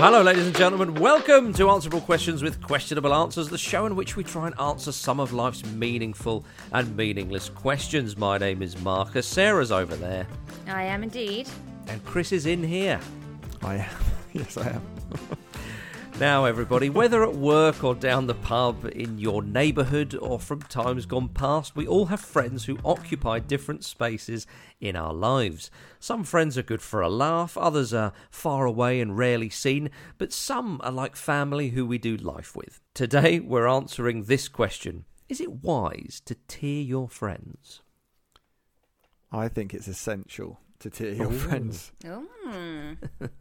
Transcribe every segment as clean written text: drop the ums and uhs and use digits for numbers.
Hello, ladies and gentlemen. Welcome to Answerable Questions with Questionable Answers, the show in which we try and answer some of life's meaningful and meaningless questions. My name is Marcus. Sarah's over there. I am indeed. And Chris is in here. I am. Yes, I am. Now, everybody, whether at work or down the pub, in your neighbourhood or from times gone past, we all have friends who occupy different spaces in our lives. Some friends are good for a laugh, others are far away and rarely seen, but some are like family who we do life with. Today, we're answering this question. Is it wise to tier your friends? I think it's essential to tier your friends. Mm.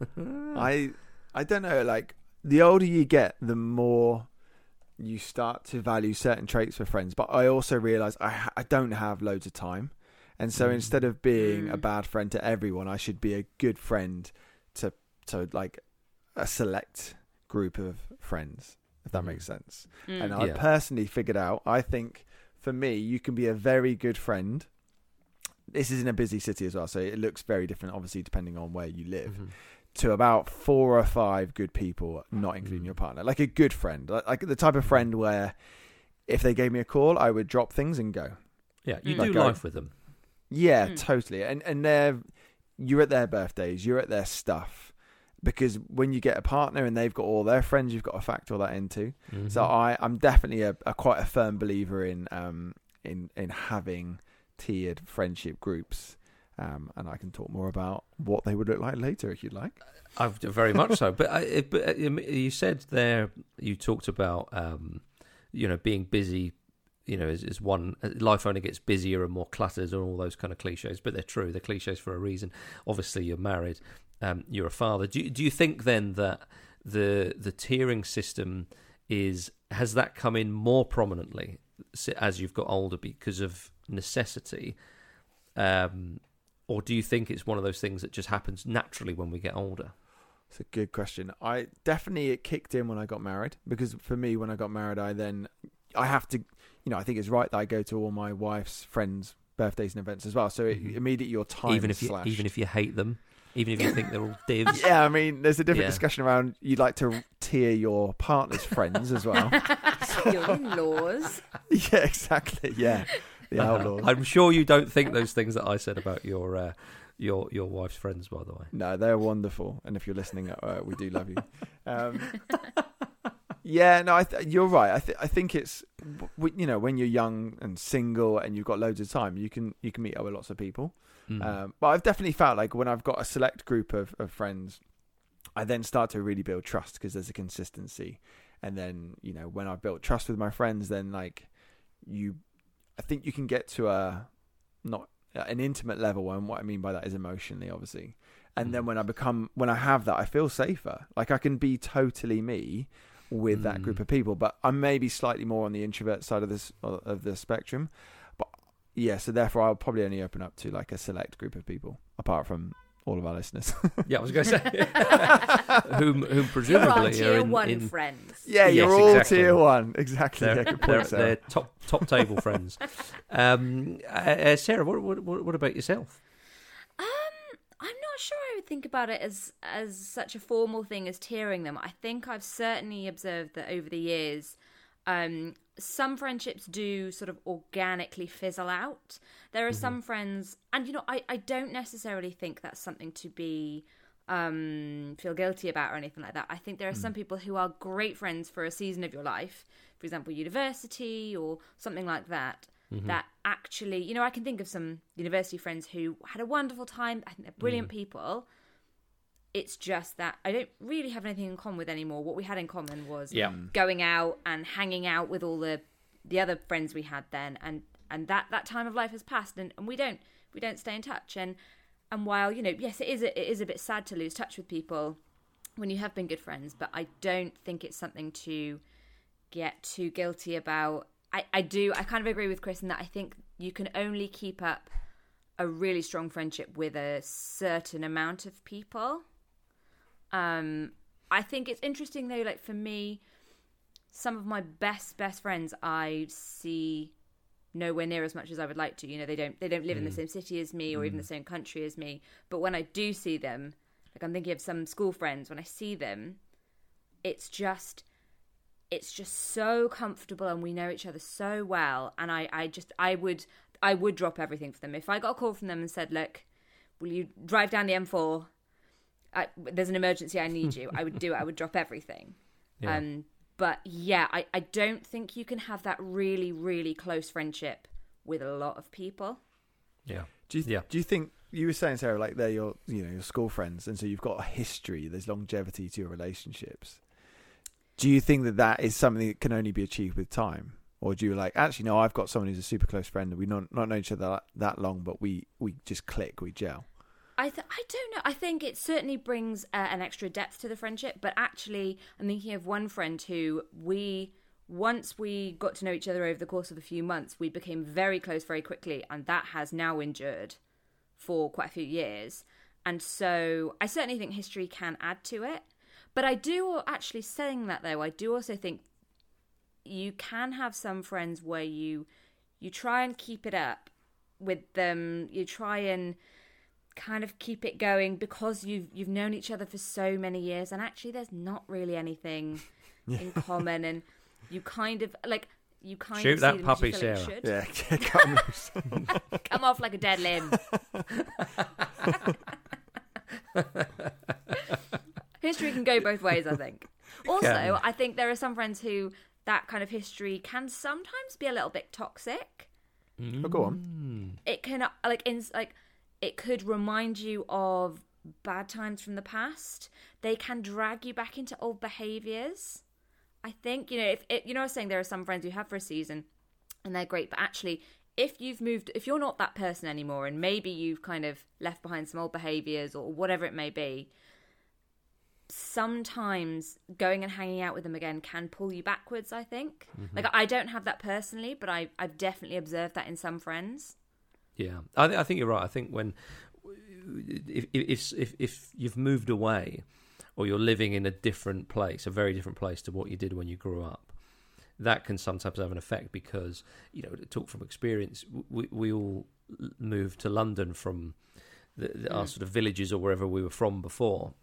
I don't know, like, the older you get, the more you start to value certain traits for friends. But I also realise I don't have loads of time. And so instead of being a bad friend to everyone, I should be a good friend to like a select group of friends, if that makes sense. And I personally figured out, I think for me, you can be a very good friend. This is in a busy city as well, so it looks very different, obviously, depending on where you live. To about 4 or 5 good people, not including your partner. Like a good friend. Like the type of friend where if they gave me a call, I would drop things and go. Yeah, you do life with them. Yeah, totally. And you're at their birthdays, you're at their stuff. Because when you get a partner and they've got all their friends, you've got to factor that in too. So I'm definitely a quite a firm believer in having tiered friendship groups. And I can talk more about what they would look like later if you'd like. Very much so. But you said there, you talked about, being busy, is one, life only gets busier and more cluttered and all those kind of cliches, but they're true. They're cliches for a reason. Obviously, you're married, you're a father. Do you think then that the tiering system has that come in more prominently as you've got older because of necessity? Or do you think it's one of those things that just happens naturally when we get older? It's a good question. It kicked in when I got married, because for me, when I got married, I have to, I think it's right that I go to all my wife's friends' birthdays and events as well. So immediately your time even is slashed. Even if you hate them, even if you think they're all divs. Yeah, I mean, there's a different discussion around you'd like to tier your partner's friends as well. Your in-laws. Yeah, exactly. Yeah. The outlaws. I'm sure you don't think those things that I said about your wife's friends, by the way. No, they're wonderful, and if you're listening, we do love you. Yeah, no, you're right. I think it's when you're young and single and you've got loads of time, you can meet up with lots of people. But I've definitely felt like when I've got a select group of friends, I then start to really build trust because there's a consistency. And then when I've built trust with my friends, then I think you can get to not an intimate level, and what I mean by that is emotionally, obviously. And then when I have that, I feel safer. Like I can be totally me with that group of people, but I'm maybe slightly more on the introvert side of the spectrum. But yeah, so therefore I'll probably only open up to like a select group of people, apart from all of our listeners. Yeah, I was going to say whom presumably tier are in one friends. Yeah, yes, you're all exactly. tier one. Exactly. They're top table friends. Sarah, what about yourself? I'm not sure I would think about it as such a formal thing as tiering them. I think I've certainly observed that over the years, some friendships do sort of organically fizzle out. There are some friends, and I don't necessarily think that's something to be feel guilty about or anything like that. I think there are some people who are great friends for a season of your life, for example, university or something like that. That actually, I can think of some university friends who had a wonderful time. I think they're brilliant people. It's just that I don't really have anything in common with anymore. What we had in common was going out and hanging out with all the other friends we had then, and that time of life has passed, and we don't stay in touch. And while yes, it is a bit sad to lose touch with people when you have been good friends, but I don't think it's something to get too guilty about. I kind of agree with Chris in that I think you can only keep up a really strong friendship with a certain amount of people. I think it's interesting though, like for me, some of my best friends I see nowhere near as much as I would like to. They don't live in the same city as me or even the same country as me. But when I do see them, like I'm thinking of some school friends, when I see them, it's just so comfortable, and we know each other so well. And I would drop everything for them. If I got a call from them and said, look, will you drive down the M4? There's an emergency, I need you. I would do it. I would drop everything. Yeah. But yeah, I don't think you can have that really, really close friendship with a lot of people. Yeah. Do you think, you were saying, Sarah, like they're your school friends, and so you've got a history, there's longevity to your relationships. Do you think that is something that can only be achieved with time? Or do you like, actually, no, I've got someone who's a super close friend and we've not known each other that long, but we just click, we gel? I don't know. I think it certainly brings an extra depth to the friendship. But actually, I'm thinking of one friend who once we got to know each other over the course of a few months, we became very close very quickly. And that has now endured for quite a few years. And so I certainly think history can add to it. But I do, actually saying that though, I do also think you can have some friends where you try and keep it up with them. You try and kind of keep it going because you've known each other for so many years, and actually there's not really anything in common, and you kind of shoot of that see puppy, them Sarah. Yeah, come loose. come off like a dead limb. History can go both ways, I think. Also, I think there are some friends who that kind of history can sometimes be a little bit toxic. Oh, go on. It can it could remind you of bad times from the past. They can drag you back into old behaviours. I think, if I was saying there are some friends you have for a season and they're great, but actually if you're not that person anymore, and maybe you've kind of left behind some old behaviours or whatever it may be, sometimes going and hanging out with them again can pull you backwards, I think. Mm-hmm. Like, I don't have that personally, but I've definitely observed that in some friends. Yeah, I think you're right. I think if you've moved away, or you're living in a different place, a very different place to what you did when you grew up, that can sometimes have an effect because, to talk from experience, we all moved to London from our sort of villages or wherever we were from before.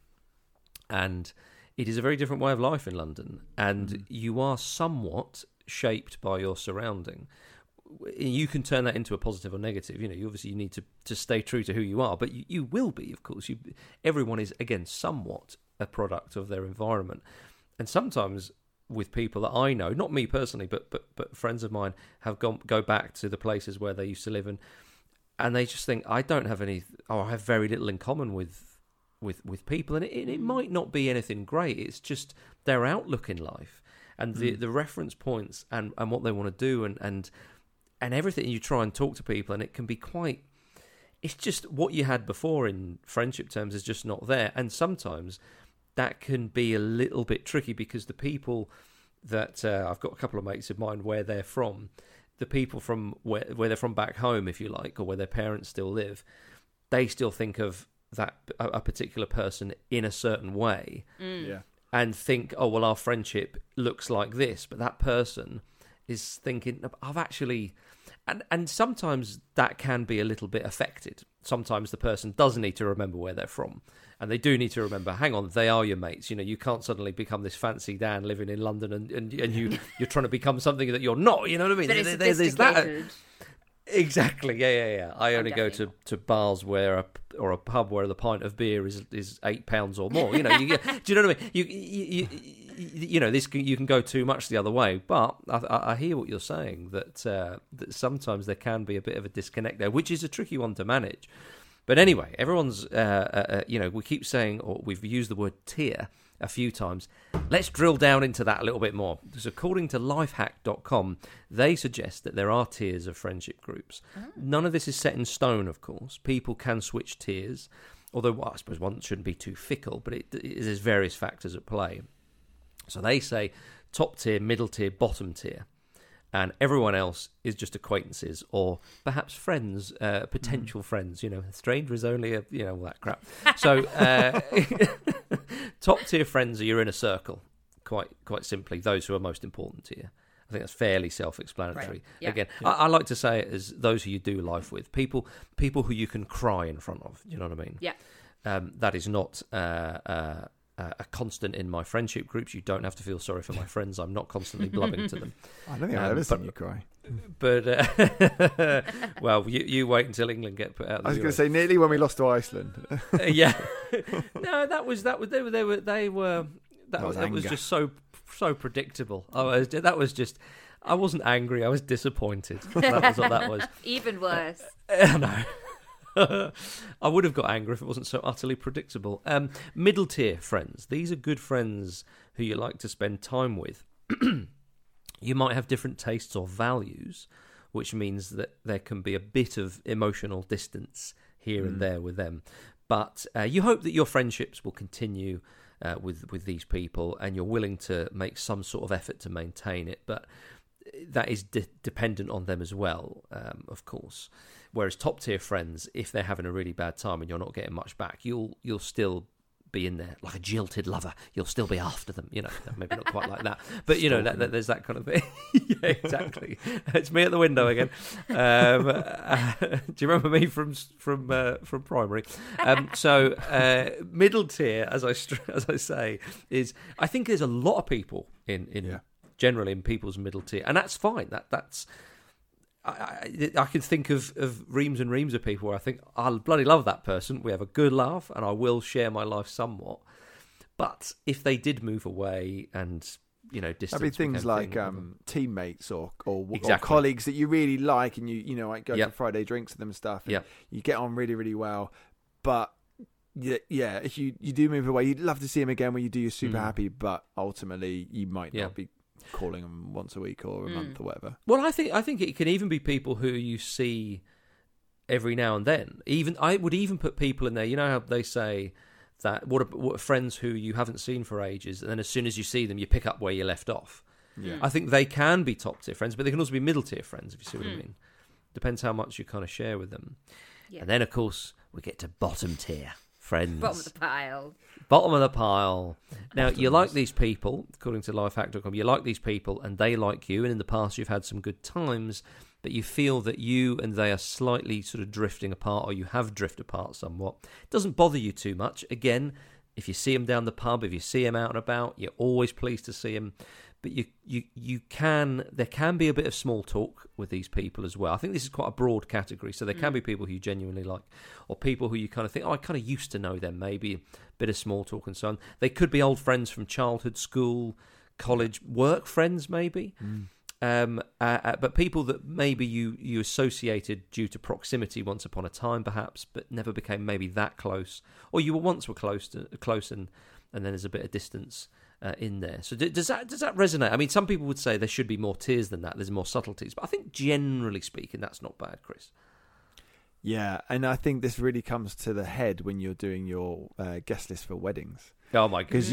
And it is a very different way of life in London. And you are somewhat shaped by your surrounding. You can turn that into a positive or negative. You obviously need to stay true to who you are, but you will be, of course. Everyone is, again, somewhat a product of their environment. And sometimes with people that I know, not me personally, but friends of mine have go back to the places where they used to live, and they just think, I don't have I have very little in common with people, and it might not be anything great. It's just their outlook in life and the reference points and what they want to do and everything. You try and talk to people, and it can be quite. It's just what you had before in friendship terms is just not there, and sometimes that can be a little bit tricky because the people that I've got a couple of mates of mine where they're from, the people from where they're from back home, if you like, or where their parents still live, they still think of that a particular person in a certain way, and think, oh well, our friendship looks like this, but that person is thinking, I've actually, and sometimes that can be a little bit affected. Sometimes the person does need to remember where they're from, and they do need to remember, hang on, they are your mates. You can't suddenly become this fancy Dan living in London and you're trying to become something that you're not. You know what I mean? But There's that. Exactly, yeah. I only go to bars or a pub where the pint of beer is £8 or more. Do you know what I mean? You can go too much the other way. But I hear what you're saying, that sometimes there can be a bit of a disconnect there, which is a tricky one to manage. But anyway, everyone's we keep saying, or we've used the word tier a few times. Let's drill down into that a little bit more. Because according to lifehack.com, they suggest that there are tiers of friendship groups. None of this is set in stone, of course. People can switch tiers, although I suppose one shouldn't be too fickle, but there's various factors at play. So they say top tier, middle tier, bottom tier. And everyone else is just acquaintances or perhaps friends, potential friends, strangers only, all that crap. So top tier friends are you're in a circle, quite simply, those who are most important to you. I think that's fairly self-explanatory. Right. Yeah. Again, yeah. I like to say it as those who you do life with, people who you can cry in front of, you know what I mean? Yeah. That is not a constant in my friendship groups. You don't have to feel sorry for my friends. I'm not constantly blubbing to them. I don't think I've ever seen you cry. But well, you wait until England get put out. I was going to say nearly when we lost to Iceland. Yeah, no, that was they were that was just so predictable. I wasn't angry. I was disappointed. That was what that was. Even worse. No. I would have got angry if it wasn't so utterly predictable. Middle tier friends. These are good friends who you like to spend time with. You might have different tastes or values, which means that there can be a bit of emotional distance here and there with them. But you hope that your friendships will continue with these people, and you're willing to make some sort of effort to maintain it. But that is dependent on them as well, of course. Whereas top tier friends, if they're having a really bad time and you're not getting much back, you'll still be in there like a jilted lover. You'll still be after them, maybe not quite like that, but there's that kind of thing. Yeah, exactly. It's me at the window again. Do you remember me from primary? Middle tier, as I say, is I think there's a lot of people in generally in people's middle tier, and that's fine. That's I can think of reams and reams of people where I think I'll bloody love that person. We have a good laugh, and I will share my life somewhat. But if they did move away and distance, that'd be things like teammates or colleagues that you really like, and you like go for Friday drinks with them and stuff. And you get on really, really well, but. Yeah, if you do move away, you'd love to see him again when you do. You're super happy, but ultimately you might not be calling them once a week or a month or whatever. Well, I think it can even be people who you see every now and then. I would even put people in there. You know how they say that what are friends who you haven't seen for ages, and then as soon as you see them, you pick up where you left off. Yeah, I think they can be top tier friends, but they can also be middle tier friends, if you see what I mean. Depends how much you kind of share with them. Yeah. And then of course we get to bottom tier friends. Bottom of the pile. Bottom of the pile. Now, you like these people, according to lifehack.com, you like these people and they like you, and in the past you've had some good times, but you feel that you and they are slightly sort of drifting apart, or you have drifted apart somewhat. It doesn't bother you too much. Again, if you see them down the pub, if you see them out and about, you're always pleased to see them. But there can be a bit of small talk with these people as well. I think this is quite a broad category, so there can be people who you genuinely like, or people who you kind of think, I kind of used to know them, maybe a bit of small talk and so on. They could be old friends from childhood, school, college, work friends maybe, but people that maybe you associated due to proximity once upon a time perhaps, but never became maybe that close, or you were close and then there's a bit of distance in there. So does that resonate? I mean, some people would say there should be more tiers than that. There's more subtleties, but I think generally speaking, that's not bad, Chris. Yeah, and I think this really comes to the head when you're doing your guest list for weddings. Oh my goodness!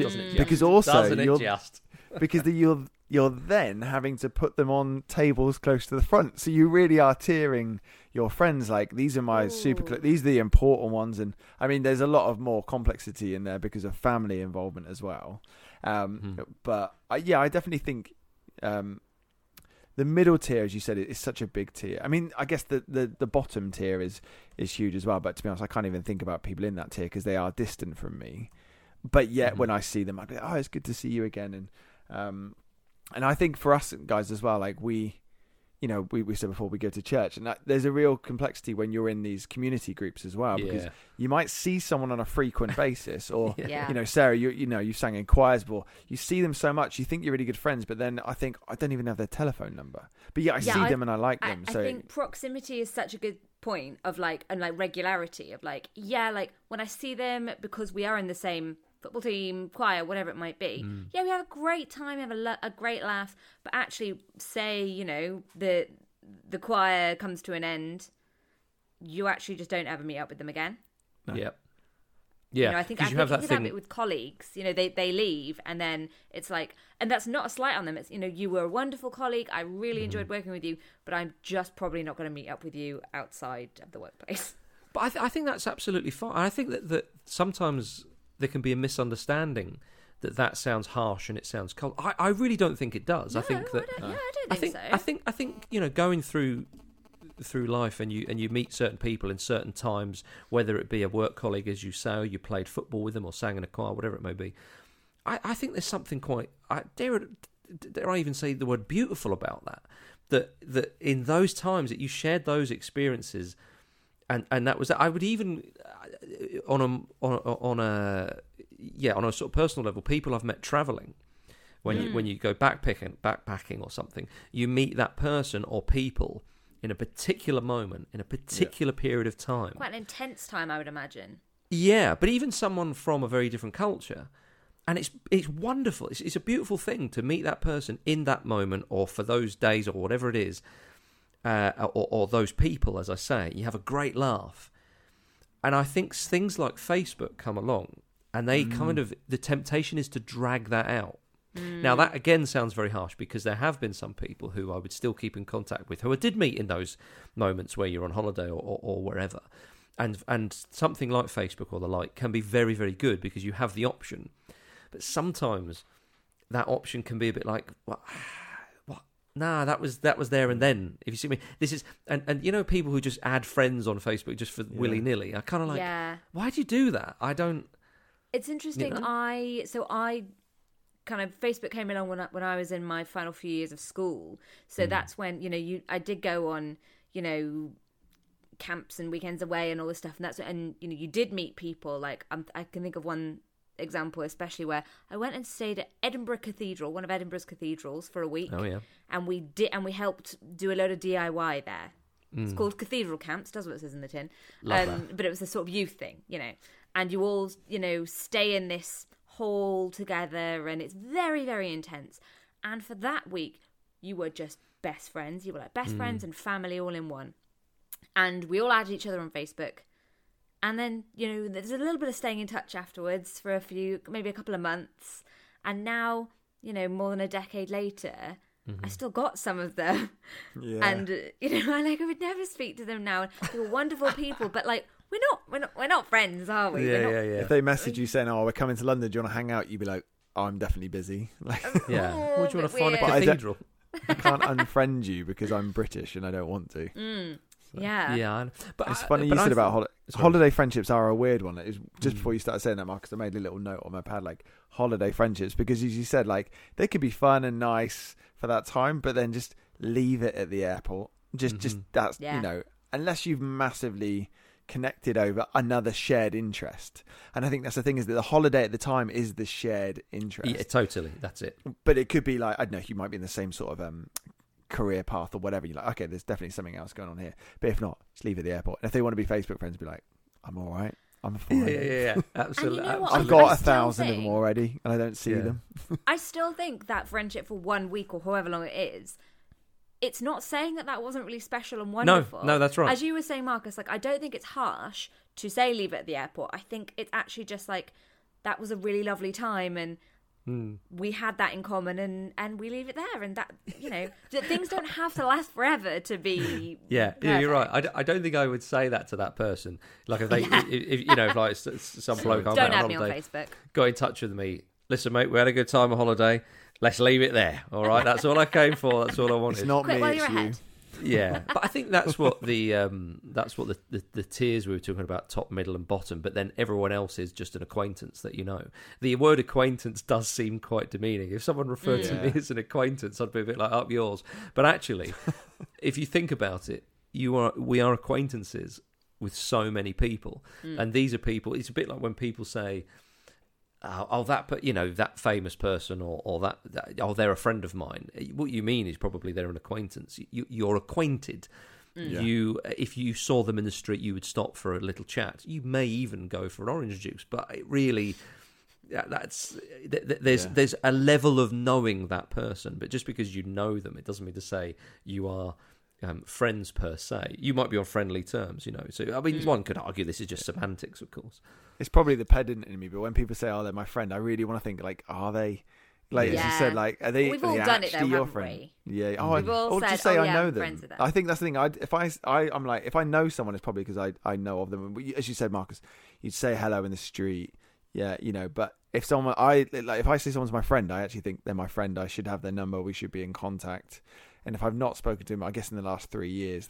Because you're then having to put them on tables close to the front, so you really are tiering your friends. Like, these are my these are the important ones, and I mean, there's a lot of more complexity in there because of family involvement as well. But I definitely think the middle tier, as you said, is such a big tier. I mean, I guess the bottom tier is huge as well. But to be honest, I can't even think about people in that tier because they are distant from me. But yet, when I see them, I'd be like, oh, it's good to see you again. And I think for us guys as well, like we said before, we go to church, and there's a real complexity when you're in these community groups as well, because you might see someone on a frequent basis, or Sarah, you sang in choirs before, you see them so much, you think you're really good friends, but then I think I don't even have their telephone number, but I see them and I like them. I think proximity is such a good point of regularity of when I see them, because we are in the same football team, choir, whatever it might be. Yeah, we have a great time, we have a great laugh, but actually, say, the choir comes to an end, you actually just don't ever meet up with them again. No. Yep. Yeah, I think you have it with colleagues. They leave, and then it's like, and that's not a slight on them. It's you were a wonderful colleague. I really enjoyed working with you, but I'm just probably not going to meet up with you outside of the workplace. But I think that's absolutely fine. I think that sometimes there can be a misunderstanding that sounds harsh and it sounds cold. I really don't think it does. No, I think that I don't think so. I think going through through life, and you meet certain people in certain times, whether it be a work colleague, as you say, or you played football with them or sang in a choir, whatever it may be. I think there's something quite, dare I even say the word beautiful about that in those times that you shared those experiences, and that was, I would even on a sort of personal level, people I've met traveling. When you go backpacking or something, you meet that person or people in a particular moment, in a particular period of time. Quite an intense time, I would imagine. Yeah, but even someone from a very different culture, and it's wonderful. It's a beautiful thing to meet that person in that moment, or for those days, or whatever it is, or those people. As I say, you have a great laugh, and I think things like Facebook come along, and they kind of, the temptation is to drag that out. Now, that again sounds very harsh, because there have been some people who I would still keep in contact with, who I did meet in those moments where you're on holiday or wherever. And something like Facebook or the like can be very, very good, because you have the option. But sometimes that option can be a bit like, what? Nah, that was there and then. If you see me, this is, and you know, people who just add friends on Facebook just for willy-nilly. I kind of like, why do you do that? I don't. It's interesting. You know? I kind of, Facebook came along when I was in my final few years of school. So that's when, I did go on, camps and weekends away and all this stuff. And you did meet people. Like, I can think of one example, especially where I went and stayed at Edinburgh Cathedral, one of Edinburgh's cathedrals, for a week. Oh, yeah. And we helped do a load of DIY there. It's called Cathedral Camps, does what it says in the tin. Love that. But it was a sort of youth thing, and you all, stay in this hall together, and it's very, very intense. And for that week, you were just best friends. You were like best friends and family all in one. And we all added each other on Facebook. And then, there's a little bit of staying in touch afterwards for maybe a couple of months. And now, more than a decade later, I still got some of them. Yeah. And, I would never speak to them now. They were wonderful people, but we're not friends, are we? Yeah. If they message you saying, "Oh, we're coming to London, do you want to hang out?" You'd be like, "Oh, I'm definitely busy." What do you want to find a cathedral? I can't unfriend you because I'm British and I don't want to. Yeah. But it's funny you said about holiday friendships are a weird one. It was just before you started saying that, Marcus, I made a little note on my pad, like holiday friendships, because as you said, like they could be fun and nice for that time, but then just leave it at the airport. Just that's unless you've massively connected over another shared interest. And I think that's the thing, is that the holiday at the time is the shared interest. Yeah, totally. That's it. But it could be like, I don't know, you might be in the same sort of career path or whatever. You're like, okay, there's definitely something else going on here. But if not, just leave it at the airport. And if they want to be Facebook friends, be like, I'm all right. I'm fine. Yeah. Absolutely. I've got 1,000 of them already, and I don't see them. I still think that friendship for 1 week or however long it is, it's not saying that wasn't really special and wonderful. No, that's right. As you were saying, Marcus, I don't think it's harsh to say leave it at the airport. I think it's actually just like, that was a really lovely time, and we had that in common, and we leave it there. And that, that things don't have to last forever to be. Yeah, you're right. I don't think I would say that to that person. Like if they, if like some bloke don't add me on Facebook, got in touch with me. Listen, mate, we had a good time on holiday. Let's leave it there. All right, that's all I came for. That's all I wanted. It's not Quit me, while it's you're you. ahead. Yeah, but I think that's what the tiers we were talking about, top, middle, and bottom. But then everyone else is just an acquaintance that you know. The word acquaintance does seem quite demeaning. If someone referred to me as an acquaintance, I'd be a bit like, up yours. But actually, if you think about it, we are acquaintances with so many people, and these are people. It's a bit like when people say, that famous person or that they're a friend of mine. What you mean is probably they're an acquaintance. You're acquainted. If you saw them in the street, you would stop for a little chat. You may even go for orange juice. But it really, there's a level of knowing that person. But just because you know them, it doesn't mean to say you are friends per se. You might be on friendly terms, So I mean, one could argue this is just semantics, of course. It's probably the pedant in me, but when people say, "Oh, they're my friend," I really want to think, like, are they? Like as you said, like, are they? We've all done it, though, your haven't friend? we? Yeah. Oh, we've all said, just say I know them. Friends with them. I think that's the thing. I'm like, if I know someone, it's probably because I know of them. As you said, Marcus, you'd say hello in the street. Yeah, But if if I say someone's my friend, I actually think they're my friend. I should have their number. We should be in contact. And if I've not spoken to him, I guess in the last 3 years, then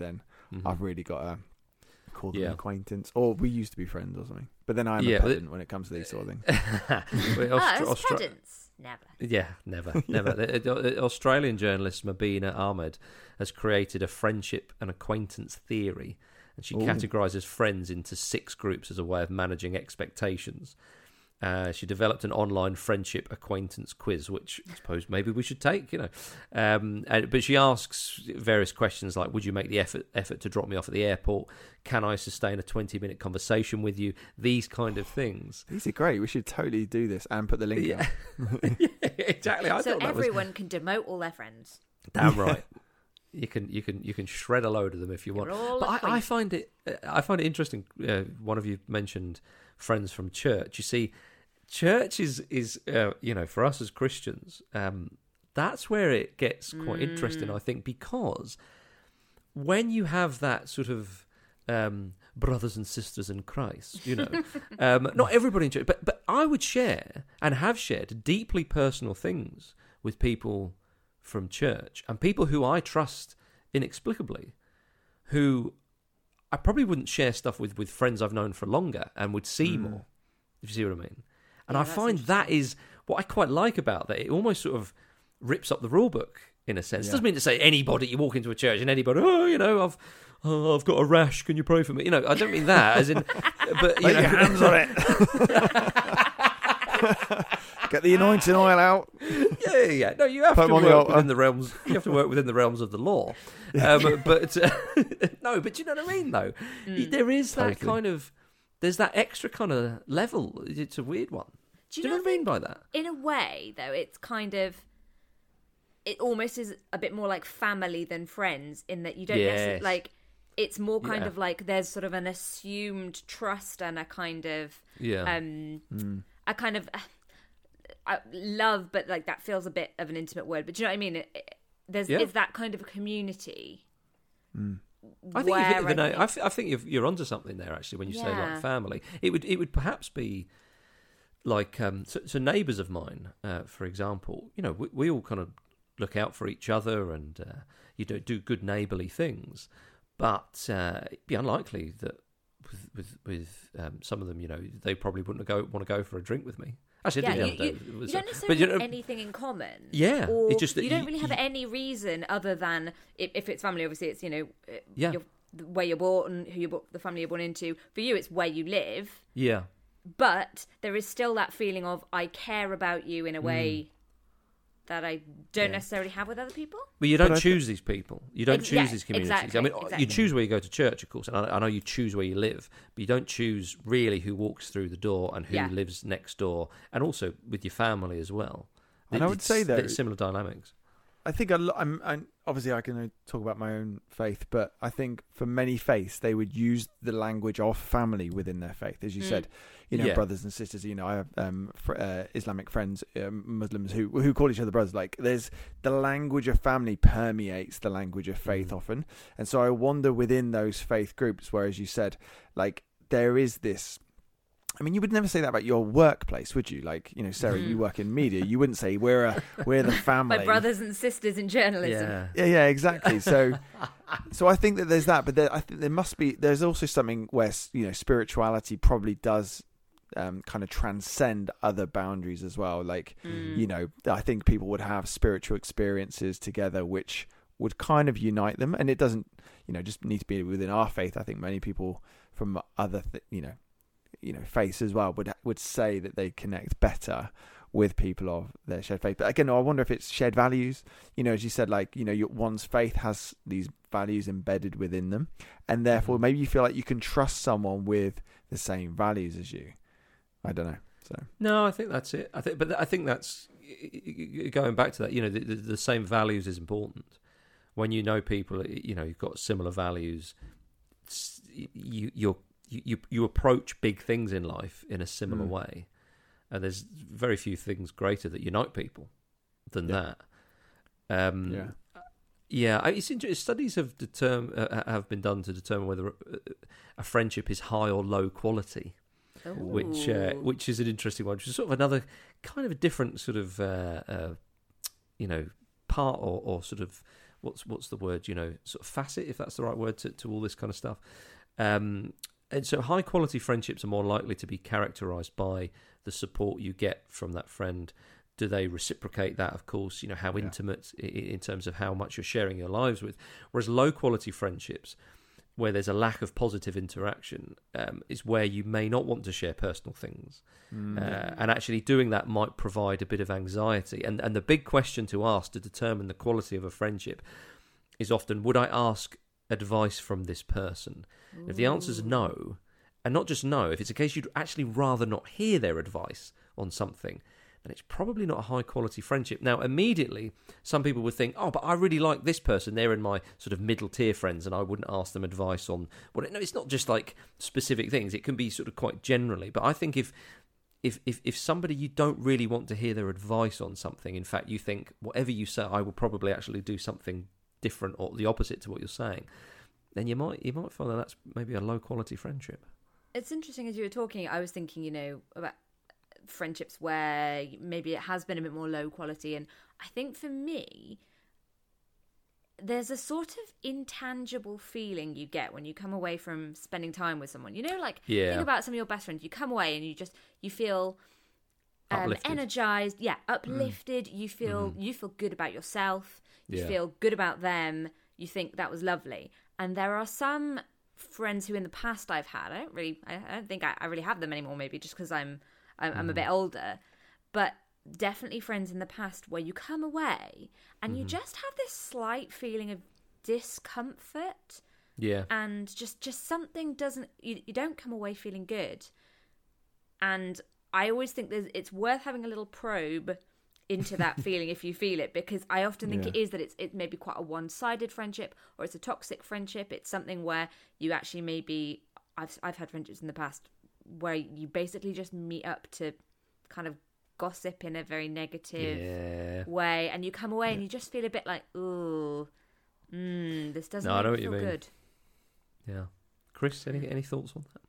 I've really got to call them an acquaintance, or we used to be friends or something. But then I'm a pedant when it comes to these sort of things. Pedants. Never. Yeah, never. The Australian journalist Mabina Ahmed has created a friendship and acquaintance theory, and she categorises friends into 6 groups as a way of managing expectations. She developed an online friendship acquaintance quiz, which I suppose maybe we should take, but she asks various questions like, would you make the effort to drop me off at the airport? Can I sustain a 20-minute conversation with you? These kind of things. These are great. We should totally do this and put the link in. Yeah, exactly. So everyone can demote all their friends. Damn right. You can shred a load of them if you want. But I find it interesting. One of you mentioned friends from church. You see, church is for us as Christians, that's where it gets quite interesting, I think, because when you have that sort of brothers and sisters in Christ, not everybody in church, but I would share and have shared deeply personal things with people from church and people who I trust inexplicably, who I probably wouldn't share stuff with friends I've known for longer and would see more, if you see what I mean. And I find that is what I quite like about that. It almost sort of rips up the rule book in a sense. It doesn't mean to say anybody, you walk into a church and anybody, I've got a rash, can you pray for me? I don't mean that, as in, but your hands on it. Get the anointing oil out. Yeah. No, you have to work within the realms. You have to work within the realms of the law. But no, but you know what I mean, though. There is that kind of. There's that extra kind of level. It's a weird one. Do you know what I mean by that? In a way, though, it's kind of. It almost is a bit more like family than friends, in that you don't necessarily like. It's more kind of like there's sort of an assumed trust and a kind of a kind of love, but like that feels a bit of an intimate word. But do you know what I mean? It's that kind of a community. I think you've hit the note. I think you're onto something there actually when you say like family. It would perhaps be like so neighbours of mine, for example. We all kind of look out for each other and do good neighbourly things. But it'd be unlikely that with some of them, they probably wouldn't want to go for a drink with me. Actually, I did the other day. You don't necessarily have anything in common. Yeah, or it's just that you don't really have any reason other than if it's family. Obviously, it's where you're born, the family you're born into. For you, it's where you live. Yeah, but there is still that feeling of I care about you in a way that I don't necessarily have with other people. But you don't choose these people. You don't choose these communities. Exactly, you choose where you go to church, of course, and I know you choose where you live, but you don't choose really who walks through the door and who lives next door, and also with your family as well. And I would say that similar dynamics. I think I'm obviously I can talk about my own faith, but I think for many faiths they would use the language of family within their faith, as you said. Brothers and sisters. I have Islamic friends, Muslims who call each other brothers. Like there's the language of family permeates the language of faith often, and so I wonder within those faith groups, where as you said, like there is this. I mean, you would never say that about your workplace, would you? Like, Sarah, you work in media. You wouldn't say we're the family. My brothers and sisters in journalism. Yeah, exactly. So I think that there's that, but I think there's also something where spirituality probably does kind of transcend other boundaries as well. Like, I think people would have spiritual experiences together, which would kind of unite them, and it doesn't, just need to be within our faith. I think many people from other, faiths as well would say that they connect better with people of their shared faith. But again, I wonder if it's shared values. As you said, like one's faith has these values embedded within them, and therefore maybe you feel like you can trust someone with the same values as you. I don't know. So no, I think that's it. I think that's going back to that. The same values is important. When you know people, you've got similar values. You approach big things in life in a similar way, and there's very few things greater that unite people than that. It's interesting. Studies have been done to determine whether a friendship is high or low quality. Which is an interesting one, which is sort of another kind of a different sort of part or sort of what's the word, sort of facet, if that's the right word, to all this kind of stuff. And so high quality friendships are more likely to be characterized by the support you get from that friend. Do they reciprocate that? Of course, how intimate in terms of how much you're sharing your lives with. Whereas low quality friendships, where there's a lack of positive interaction, is where you may not want to share personal things. And actually doing that might provide a bit of anxiety. And the big question to ask to determine the quality of a friendship is often, would I ask advice from this person? If the answer is no, and not just no, if it's a case you'd actually rather not hear their advice on something, then it's probably not a high quality friendship. Now, immediately, some people would think, oh, but I really like this person. They're in my sort of middle tier friends, and I wouldn't ask them advice on... Well, no, it's not just like specific things. It can be sort of quite generally. But I think if somebody you don't really want to hear their advice on something, in fact, you think, whatever you say, I will probably actually do something different or the opposite to what you're saying, then you might find that that's maybe a low quality friendship. It's interesting, as you were talking, I was thinking, about friendships where maybe it has been a bit more low quality, and I think for me there's a sort of intangible feeling you get when you come away from spending time with someone. Think about some of your best friends. You come away and you feel energized, uplifted. You feel good about yourself. You feel good about them. You think that was lovely. And there are some friends who in the past I've had, I don't think I really have them anymore, maybe just because I'm a bit older, but definitely friends in the past where you come away and you just have this slight feeling of discomfort. Yeah. And just something doesn't, you don't come away feeling good. And I always think it's worth having a little probe into that feeling if you feel it, because I often think it is that it's maybe quite a one-sided friendship, or it's a toxic friendship. It's something where you actually maybe, I've had friendships in the past where you basically just meet up to kind of gossip in a very negative way, and you come away and you just feel a bit like, ooh, this doesn't make me feel good. Yeah. Chris, any thoughts on that?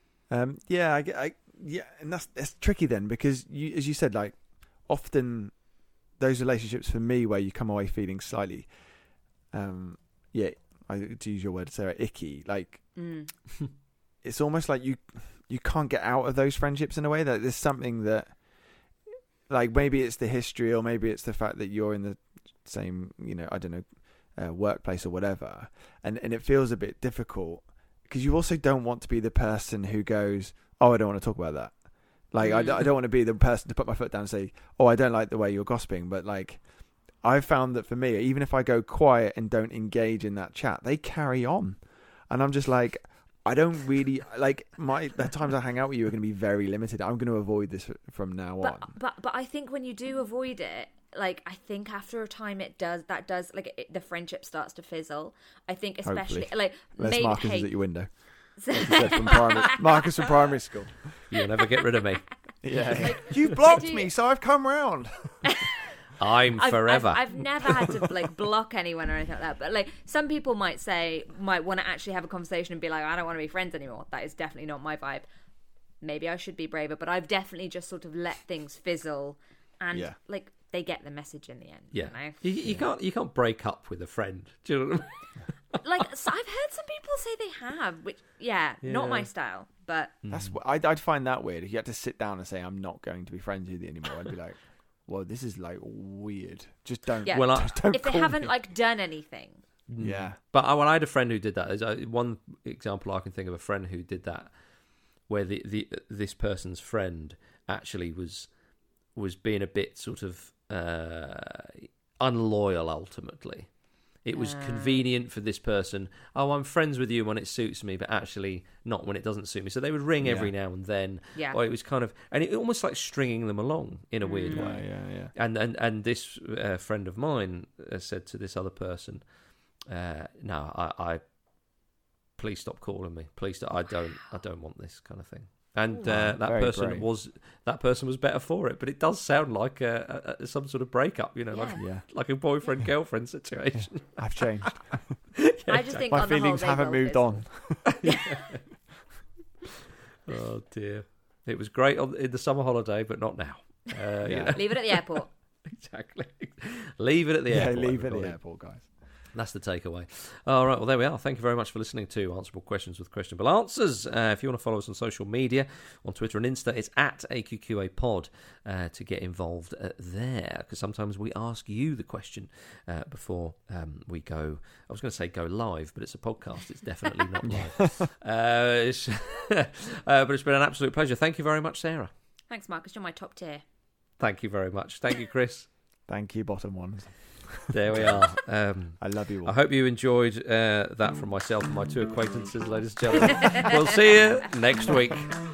And that's tricky then, because you, as you said, like, often those relationships for me where you come away feeling slightly, to use your word, Sarah, icky, like, it's almost like you can't get out of those friendships in a way, that there's something that, like, maybe it's the history, or maybe it's the fact that you're in the same, workplace or whatever, and it feels a bit difficult, because you also don't want to be the person who goes, oh, I don't want to talk about that. Like, I don't want to be the person to put my foot down and say, oh, I don't like the way you're gossiping. But, like, I've found that for me, even if I go quiet and don't engage in that chat, they carry on. And I'm just like, I don't really, like, the times I hang out with you are going to be very limited. I'm going to avoid this from now on. But I think when you do avoid it, like, I think after a time the friendship starts to fizzle. I think especially, hopefully. Like, unless Marcus is at your window. Marcus from primary school. You'll never get rid of me. Yeah. You've blocked me, so I've come round. I'm forever. I've never had to, like, block anyone or anything like that. But, like, some people might want to actually have a conversation and be like, I don't want to be friends anymore. That is definitely not my vibe. Maybe I should be braver, but I've definitely just sort of let things fizzle, and like, they get the message in the end. Yeah. You know? You can't break up with a friend. Do you know what I mean? Like, so I've heard some people say they have, which, not my style, but... That's I'd find that weird. If you had to sit down and say, I'm not going to be friends with you anymore, I'd be like, well, this is, like, weird. Just don't... Yeah. Well, don't if they haven't, like, done anything. Yeah. But I had a friend who did that. One example I can think of, a friend who did that, where this person's friend actually was being a bit sort of unloyal, ultimately. It was convenient for this person. Oh, I'm friends with you when it suits me, but actually not when it doesn't suit me. So they would ring every now and then. Yeah. Or it was kind of, and it almost like stringing them along in a weird way. Yeah. And this friend of mine said to this other person, "No, I please stop calling me. Please, I don't want this kind of thing." And that person was better for it, but it does sound like some sort of breakup, like a boyfriend girlfriend situation. I've changed. I just think my feelings haven't moved on. Oh dear, it was great in the summer holiday, but not now. Leave it at the airport. Exactly. Leave it at the airport. Leave it at the airport, guys. That's the takeaway. All right, well, there we are. Thank you very much for listening to Answerable Questions with Questionable Answers. If you want to follow us on social media, on Twitter and Insta, it's at AQQApod to get involved there, because sometimes we ask you the question before we go. I was going to say go live, but it's a podcast. It's definitely not live. But it's been an absolute pleasure. Thank you very much, Sarah. Thanks, Marcus. You're my top tier. Thank you very much. Thank you, Chris. Thank you, bottom ones. There we are. I love you all. I hope you enjoyed that from myself and my two acquaintances, ladies and gentlemen. We'll see you next week.